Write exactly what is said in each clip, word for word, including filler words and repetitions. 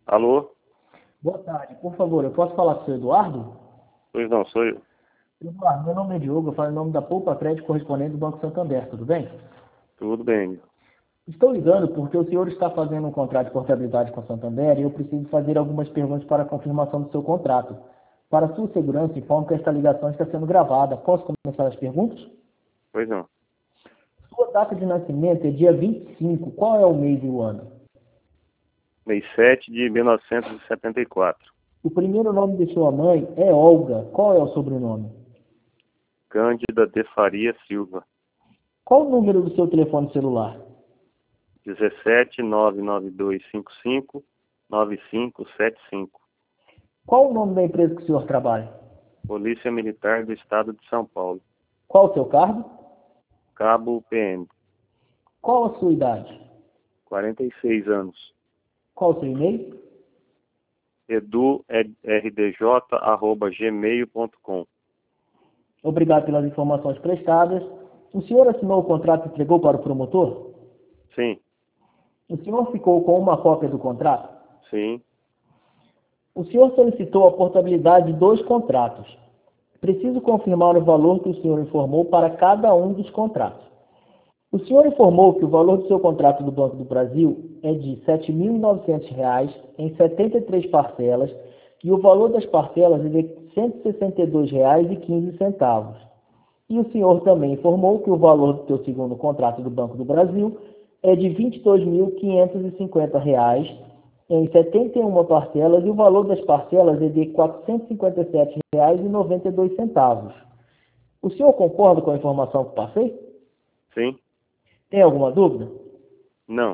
Alô? Boa tarde. Por favor, eu posso falar com o senhor Eduardo? Pois não, sou eu. Eduardo, meu nome é Diogo, eu falo em nome da Poupa Crédito correspondente do Banco Santander, tudo bem? Tudo bem. Estou ligando porque o senhor está fazendo um contrato de portabilidade com a Santander e eu preciso fazer algumas perguntas para a confirmação do seu contrato. Para sua segurança, informo que esta ligação está sendo gravada. Posso começar as perguntas? Pois não. Sua data de nascimento é dia vinte e cinco. Qual é o mês e o ano? Mês sete de mil novecentos e setenta e quatro. O primeiro nome de sua mãe é Olga. Qual é o sobrenome? Cândida de Faria Silva. Qual o número do seu telefone celular? dezessete nove nove dois cinco cinco nove cinco sete cinco. Qual o nome da empresa que o senhor trabalha? Polícia Militar do Estado de São Paulo. Qual o seu cargo? Cabo P M. Qual a sua idade? quarenta e seis anos. Qual o seu e-mail? edu r d j arroba gmail ponto com. Obrigado pelas informações prestadas. O senhor assinou o contrato e entregou para o promotor? Sim, O senhor ficou com uma cópia do contrato? sim, O senhor solicitou a portabilidade de dois contratos. Preciso confirmar o valor que o senhor informou para cada um dos contratos. O senhor informou que o valor do seu contrato do Banco do Brasil é de sete mil e novecentos reais em setenta e três parcelas e o valor das parcelas é de cento e sessenta e dois reais e quinze centavos. E o senhor também informou que o valor do seu segundo contrato do Banco do Brasil é de vinte e dois mil quinhentos e cinquenta reais em setenta e uma parcelas e o valor das parcelas é de quatrocentos e cinquenta e sete reais e noventa e dois centavos. O senhor concorda com a informação que passei? sim. Tem alguma dúvida? Não.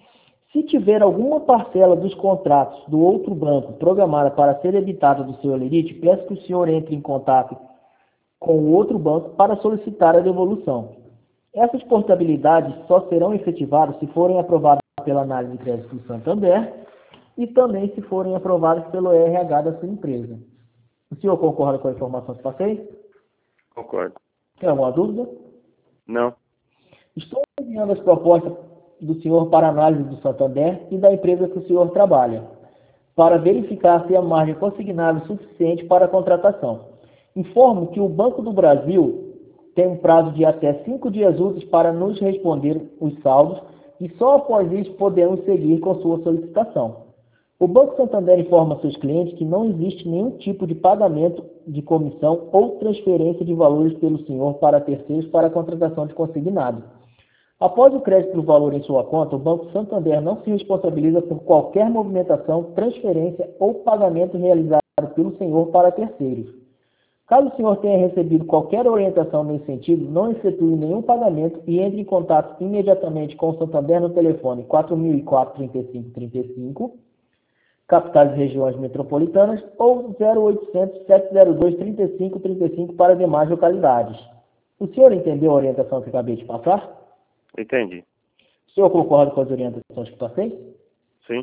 Se tiver alguma parcela dos contratos do outro banco programada para ser debitada do seu Elerite, peço que o senhor entre em contato com o outro banco para solicitar a devolução. Essas portabilidades só serão efetivadas se forem aprovadas pela análise de crédito do Santander e também se forem aprovadas pelo R H da sua empresa. O senhor concorda com a informação que passei? Concordo. Tem alguma dúvida? Não. Estou enviando as propostas do senhor para análise do Santander e da empresa que o senhor trabalha, para verificar se a margem consignável é suficiente para a contratação. Informo que o Banco do Brasil tem um prazo de até cinco dias úteis para nos responder os saldos e só após isso podemos seguir com sua solicitação. O Banco Santander informa seus clientes que não existe nenhum tipo de pagamento de comissão ou transferência de valores pelo senhor para terceiros para a contratação de consignado. Após o crédito do valor em sua conta, o Banco Santander não se responsabiliza por qualquer movimentação, transferência ou pagamento realizado pelo senhor para terceiros. Caso o senhor tenha recebido qualquer orientação nesse sentido, não efetue nenhum pagamento e entre em contato imediatamente com o Santander no telefone quatro mil e quatro, trinta e cinco, trinta e cinco, capitais e regiões metropolitanas, ou zero oitocentos, sete zero dois, trinta e cinco, trinta e cinco para demais localidades. O senhor entendeu a orientação que acabei de passar? Entendi. O senhor concorda com as orientações que passei? Sim.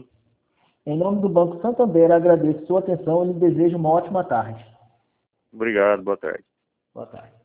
Em nome do Banco Santander, agradeço sua atenção e lhe desejo uma ótima tarde. Obrigado. Boa tarde. Boa tarde.